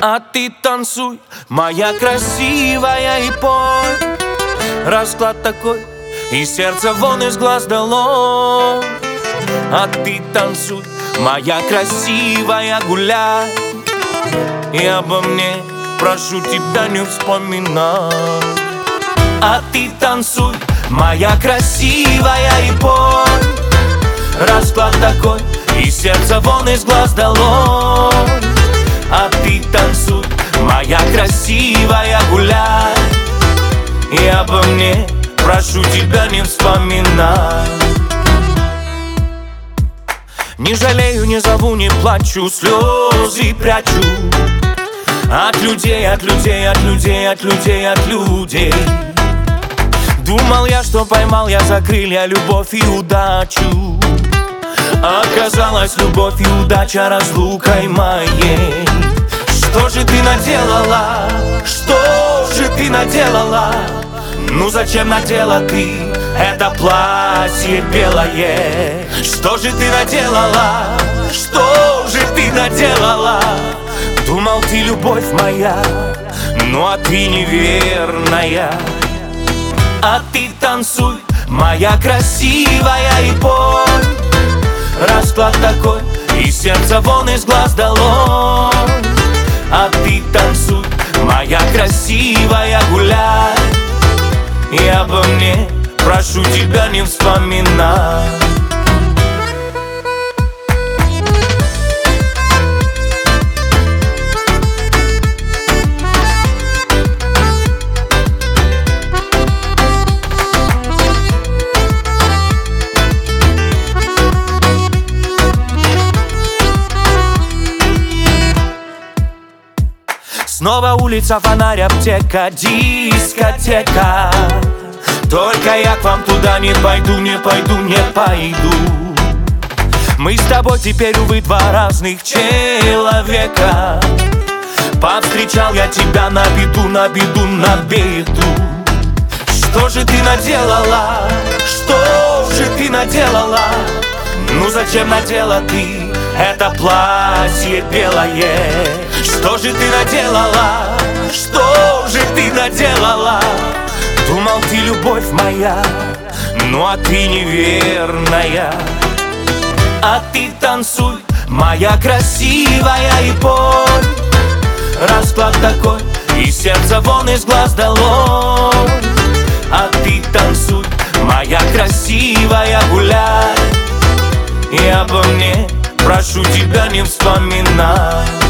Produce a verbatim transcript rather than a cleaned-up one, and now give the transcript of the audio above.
А ты танцуй, моя красивая, и пой. Расклад такой, и сердце вон из глаз дало. А ты танцуй, моя красивая, гуляй. И обо мне прошу тебя не вспоминай. А ты танцуй, моя красивая, и пой. Расклад такой, и сердце вон из глаз дало. А ты танцуй, моя красивая, гуляй. И обо мне прошу тебя не вспоминай. Не жалею, не зову, не плачу, слезы прячу. От людей, от людей, от людей, от людей, от людей. Думал я, что поймал я за крылья любовь и удачу. Оказалась любовь и удача разлукой моей. Что же ты наделала? Что же ты наделала? Ну зачем надела ты это платье белое? Что же ты наделала? Что же ты наделала? Думал, ты любовь моя, ну а ты неверная. А ты танцуй, моя красивая, и пой. Расклад такой, и сердце вон из глаз дало. А ты танцуй, моя красивая, гуляй. И обо мне прошу тебя не вспоминай. Снова улица, фонарь, аптека, дискотека. Только я к вам туда не пойду, не пойду, не пойду. Мы с тобой теперь, увы, два разных человека. Повстречал я тебя на беду, на беду, на беду. Что же ты наделала? Что же ты наделала? Ну зачем надела ты это платье белое? Что же ты наделала? Что же ты наделала? Думал, ты любовь моя, ну а ты неверная. А ты танцуй, моя красивая, и пой. Расклад такой, и сердце вон из глаз дало. А ты танцуй, моя красивая, гуляй. И обо мне прошу тебя не вспоминай.